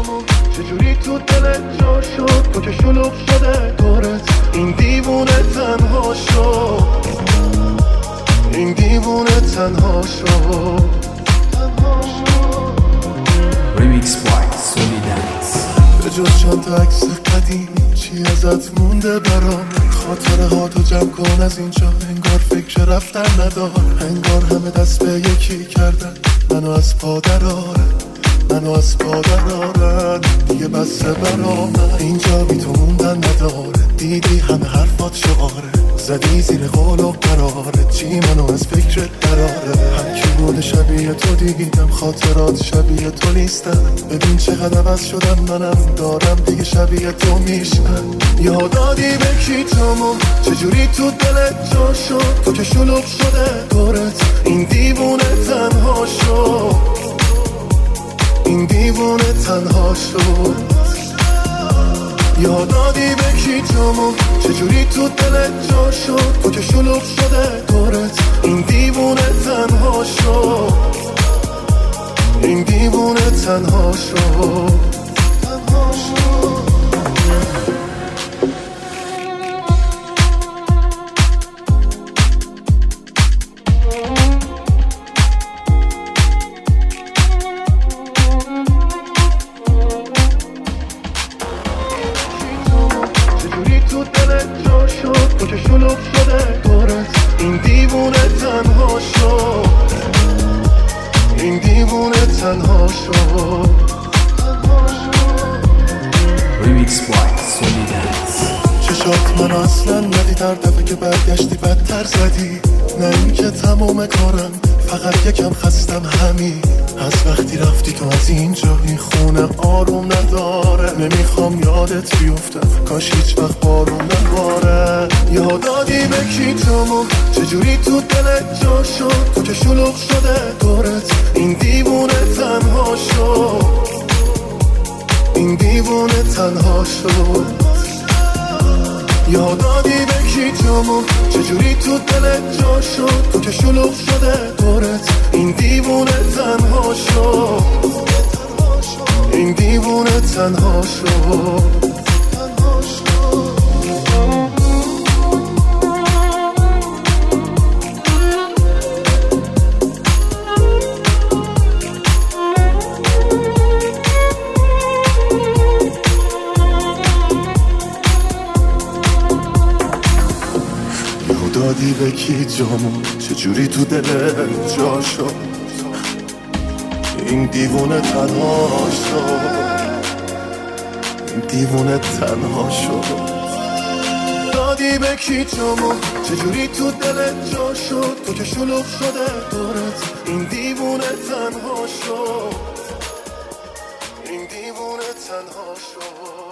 جامون چجوری تو دلت جا شد، تو که شلوغ شده دورت، این دیوونه تنها شد، این دیوونه تنها شد. Remix by Solidance. به جز چند تا عکس قدیمی چی ازت مونده برام؟ خاطره ها تو جمع کن از اینجا، انگار فکر رفتن ندار، انگار همه دست به یکی کردن منو از پا درارن، منو از پا درارن. دیگه بسه برام اینجا بی تو موندن نداره، دیدی همه حرفات شعاره، زدی زیر قول و قراره، چی منو از فکرت دراره. هم کی بود شبیه تو دیدم، خاطرات شبیه تو نیستن، ببین چقدر عوض شدم منم، دارم دیگه شبیه تو میشن. یادادی به کی جامون چجوری تو دلت جا شد، تو که شلوغ شده دورت، این دیوونه تنها شد، این دیوونه تنها شد. یادادی به کی جامون چجوری تو دلت جا شد، تو که شلوغ شده دورت، این دیوونه تنها شد، این دیوونه تنها شد. تو دلت جا شد، تو که شلوغ شده دورت، این دیوونه تنها شد، این دیوونه تنها شد. Remix by Solidance. چشات من اصلا ندید، هر دفعه که برگشتی بدتر زدی، نه این که تمام کارم، فقط یکم خستم همین، از وقتی رفتی تو از اینجا این خونه آروم نداره، نمیخوام یادت بیفتم، کاش هیچ وقت بارون نباره. یادادی به کی جامون چجوری تو دلت جا شد، تو که شلوغ شده دورت، این دیوونه تنها شد، این دیوونه تنها شد. یادادی به کی جامون چجوری تو دلت جا شد، تو که شلوغ شده دورت، این دیوونه تنها شد، این دیوونه تنها شد. دادی به کی جامون چجوری تو دلت جا شد، این دیوونه تنها شد، این دیوونه تنها شد. دادی به کی جامون چجوری تو دلت جا شد، تو که شلوغ شده دورت، این دیوونه تنها شد، این دیوونه تنها شد.